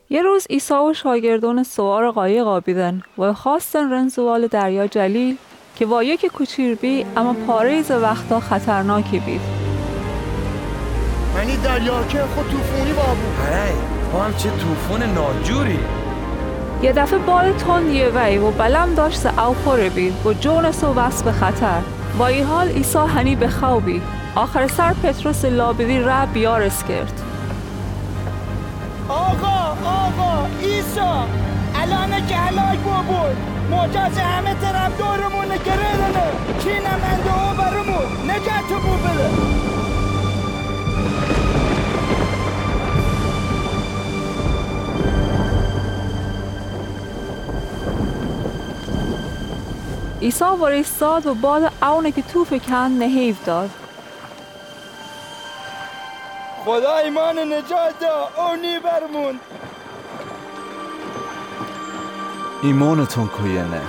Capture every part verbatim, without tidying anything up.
یه روز عیسی و شاگردان سوار قایق آبیدن و خواستن رنزوال دریا جلیل که با یک کوچیر بی اما پاریز وقتا خطرناکی بید. منی دریا که خود توفونی بابو. هره با هم چه توفون ناجوری. یه دفعه بال تندیه وی و بلم داشت او پره بید و جونس و وصف خطر. با این حال عیسی هنی به خوابی. آخر سر پتروس لابدی را بیارس کرد. آقا آقا عیسی الان که هلاک بابود مجاز همه طرف دورمون گردنه کی نمنده ها برمون نجات بو بده. عیسی وایستاد و باد اونه که تو فکند نهیو داد. خدا ایمان نجات دا اونی برمون. ایمانتون کویه نه.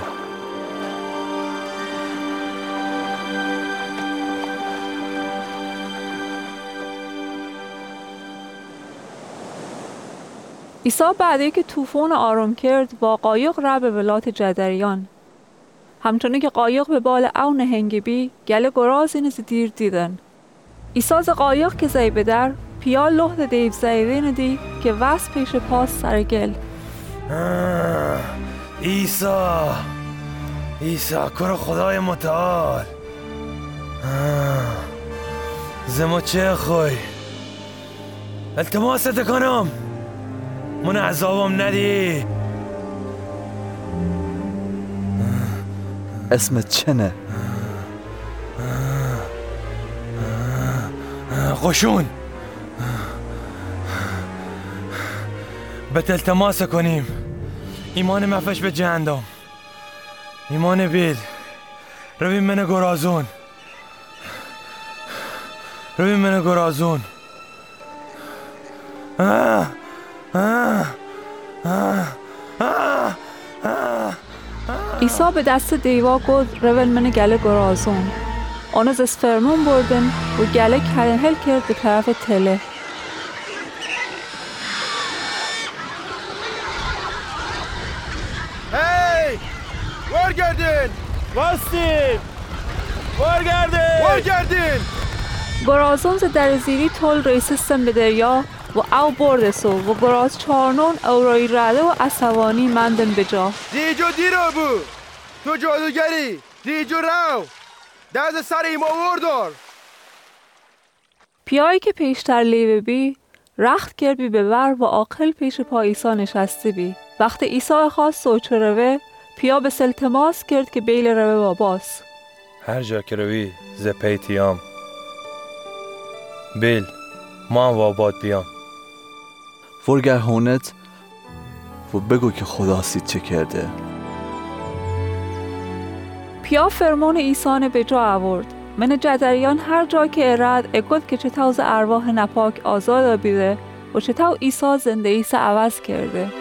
عیسی بعد که طوفان آروم کرد با قایق را به ولایت جدریان. همچنین که قایق به بال او نهنگی بی گله گرازی نز دیر دیدن. عیسی از قایق که زی بدر پیال لحظه دیو زیدین دی که وست پیش پاس سر گل. عیسی عیسی کرو خدای متعال زما چه خوی التماست کنم من عذابم ندی. اسمت چنه؟ قشون بتل تماس کنیم ایمان مفش به جهندم ایمان بیل روی من گرازون روی من گرازون آه آه آه آه آه عیسی به دست دیوا گفت رول من گله گرازون. آن از اسفرمون بردن و گله کنهل کرد به طرف تله. هی برگردین واسید برگردین برگردین. گرازون ز در زیری تول ریسستن به دریا و او برده سو و گراز چارنون او رای رده و عصوانی مندن به جا. دیجو دیرو بو تو جادوگری دیجو رو دست سر ایما وردار. پیایی که پیشتر لیوه بی رخت کرد بی ببر و عاقل پیش پا عیسی نشسته بی. وقت عیسی خواست سوچه روه پیا به سلتماس کرد که بیل روه باباس. هر جا که روی ز پیتیام بیل ما هم واباد بیام. ورگر هونت و بگو که خدا سید چه کرده. پیا فرمان عیسی به جا آورد. من جدریان هر جا که اراد اگود که چطاوز ارواح نپاک آزاد بیده و چطاو عیسی زنده ایسا عوض کرده.